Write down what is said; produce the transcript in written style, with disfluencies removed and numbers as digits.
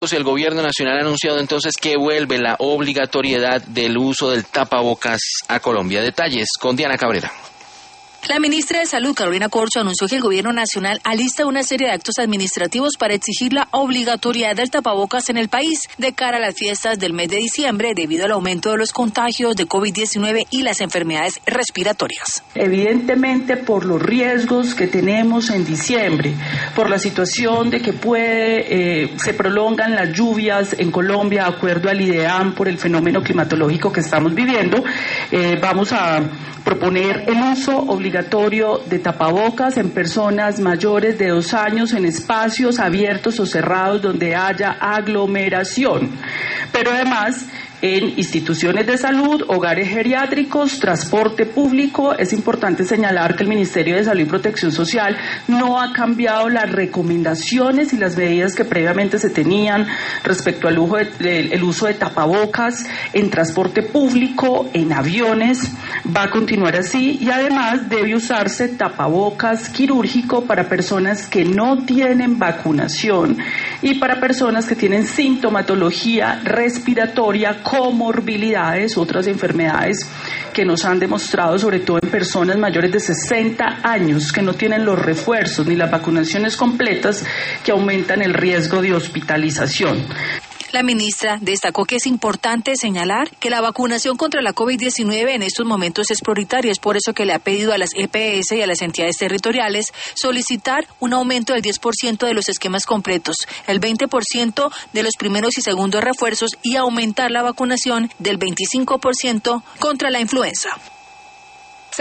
El gobierno nacional ha anunciado entonces que vuelve la obligatoriedad del uso del tapabocas a Colombia. Detalles con Diana Cabrera. La ministra de Salud, Carolina Corcho, anunció que el gobierno nacional alista una serie de actos administrativos para exigir la obligatoriedad del tapabocas en el país de cara a las fiestas del mes de diciembre debido al aumento de los contagios de COVID-19 y las enfermedades respiratorias. Evidentemente, por los riesgos que tenemos en diciembre, por la situación de que se prolongan las lluvias en Colombia de acuerdo al IDEAM por el fenómeno climatológico que estamos viviendo, vamos a proponer el uso obligatorio de tapabocas en personas mayores de 2 años en espacios abiertos o cerrados donde haya aglomeración, pero además en instituciones de salud, hogares geriátricos, transporte público. Es importante señalar que el Ministerio de Salud y Protección Social no ha cambiado las recomendaciones y las medidas que previamente se tenían respecto al uso de tapabocas en transporte público, en aviones. Va a continuar así y además debe usarse tapabocas quirúrgico para personas que no tienen vacunación y para personas que tienen sintomatología respiratoria, comorbilidades, otras enfermedades que nos han demostrado, sobre todo en personas mayores de 60 años, que no tienen los refuerzos ni las vacunaciones completas, que aumentan el riesgo de hospitalización. La ministra destacó que es importante señalar que la vacunación contra la COVID-19 en estos momentos es prioritaria. Es por eso que le ha pedido a las EPS y a las entidades territoriales solicitar un aumento del 10% de los esquemas completos, el 20% de los primeros y segundos refuerzos y aumentar la vacunación del 25% contra la influenza.